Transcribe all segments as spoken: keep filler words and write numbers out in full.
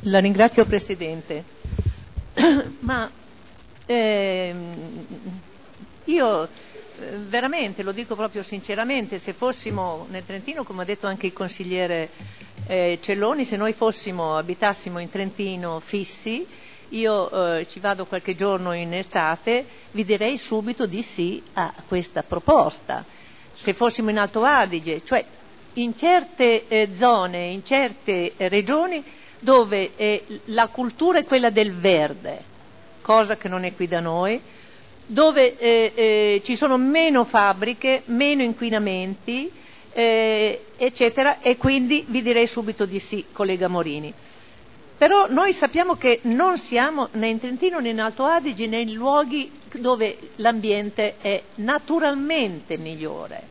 La ringrazio Presidente. Ma ehm, io eh, veramente, lo dico proprio sinceramente, se fossimo nel Trentino, come ha detto anche il consigliere eh, Celloni, se noi fossimo, abitassimo in Trentino fissi, io eh, ci vado qualche giorno in estate, vi direi subito di sì a questa proposta. Se fossimo in Alto Adige, cioè in certe eh, zone, in certe eh, regioni dove eh, la cultura è quella del verde, cosa che non è qui da noi, dove eh, eh, ci sono meno fabbriche, meno inquinamenti, eh, eccetera, e quindi vi direi subito di sì, collega Morini. Però noi sappiamo che non siamo né in Trentino né in Alto Adige né in luoghi dove l'ambiente è naturalmente migliore.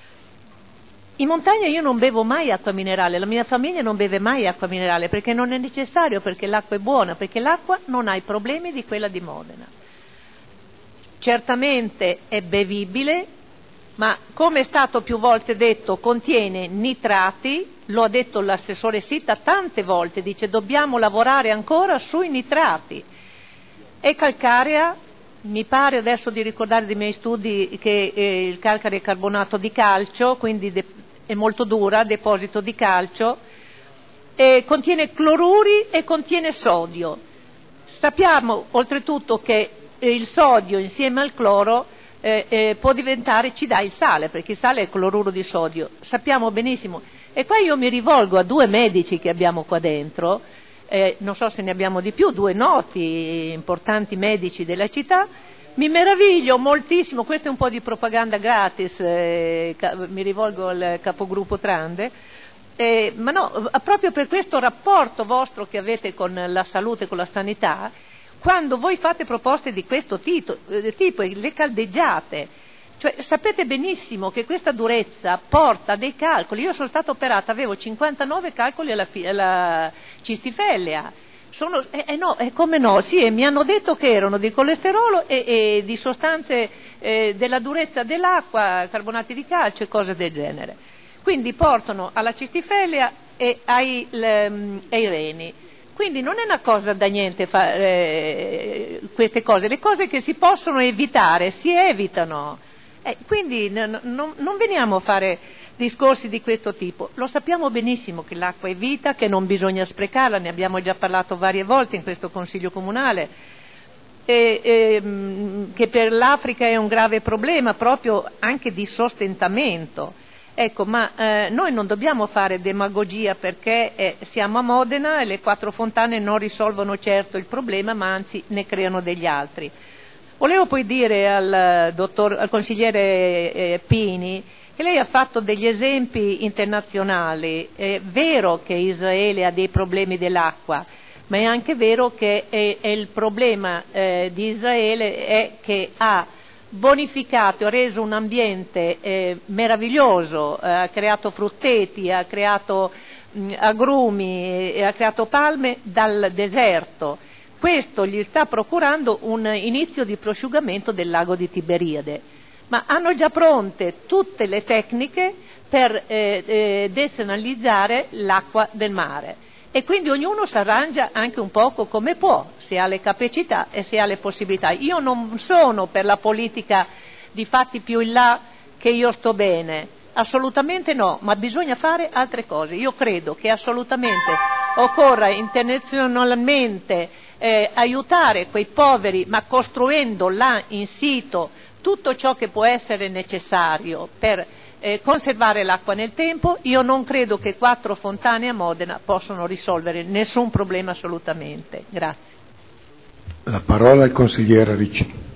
In montagna io non bevo mai acqua minerale, la mia famiglia non beve mai acqua minerale perché non è necessario, perché l'acqua è buona, perché l'acqua non ha i problemi di quella di Modena. Certamente è bevibile, ma come è stato più volte detto contiene nitrati, lo ha detto l'assessore Sitta tante volte, dice dobbiamo lavorare ancora sui nitrati. È calcarea, mi pare adesso di ricordare dei miei studi che eh, il calcare è carbonato di calcio, quindi de- è molto dura, deposito di calcio, e contiene cloruri e contiene sodio. Sappiamo oltretutto che eh, il sodio insieme al cloro eh, eh, può diventare, ci dà il sale, perché il sale è il cloruro di sodio, sappiamo benissimo. E qua io mi rivolgo a due medici che abbiamo qua dentro, eh, non so se ne abbiamo di più, due noti, importanti medici della città. Mi meraviglio moltissimo, questo è un po' di propaganda gratis, eh, ca- mi rivolgo al capogruppo Trande, eh, ma no, proprio per questo rapporto vostro che avete con la salute, con la sanità, quando voi fate proposte di questo tito, eh, tipo, le caldeggiate, cioè sapete benissimo che questa durezza porta dei calcoli. Io sono stata operata, avevo cinquantanove calcoli alla, fi- alla cistifellea. Sono, eh, eh no, eh, come no? Sì, e mi hanno detto che erano di colesterolo e, e di sostanze eh, della durezza dell'acqua, carbonati di calcio e cose del genere. Quindi portano alla cistifellea e ai, le, ai reni. Quindi non è una cosa da niente fa, eh, queste cose, le cose che si possono evitare si evitano. Eh, quindi n- n- non veniamo a fare discorsi di questo tipo. Lo sappiamo benissimo che l'acqua è vita, che non bisogna sprecarla, ne abbiamo già parlato varie volte in questo Consiglio Comunale, e, e, mh, che per l'Africa è un grave problema proprio anche di sostentamento. Ecco, ma eh, noi non dobbiamo fare demagogia perché eh, siamo a Modena e le quattro fontane non risolvono certo il problema, ma anzi ne creano degli altri. Volevo poi dire al, dottor, al consigliere eh, Pini che lei ha fatto degli esempi internazionali. È vero che Israele ha dei problemi dell'acqua, ma è anche vero che è, è il problema eh, di Israele è che ha bonificato, ha reso un ambiente eh, meraviglioso, eh, ha creato frutteti, ha creato mh, agrumi, e ha creato palme dal deserto. Questo gli sta procurando un inizio di prosciugamento del lago di Tiberiade, ma hanno già pronte tutte le tecniche per eh, eh, desanalizzare l'acqua del mare e quindi ognuno si arrangia anche un poco come può, se ha le capacità e se ha le possibilità. Io non sono per la politica di fatti più in là che io sto bene, assolutamente no, ma bisogna fare altre cose. Io credo che assolutamente occorra internazionalmente Eh, aiutare quei poveri, ma costruendo là in sito tutto ciò che può essere necessario per eh, conservare l'acqua nel tempo. Io non credo che quattro fontane a Modena possano risolvere nessun problema assolutamente. Grazie. La parola al consigliere Ricci.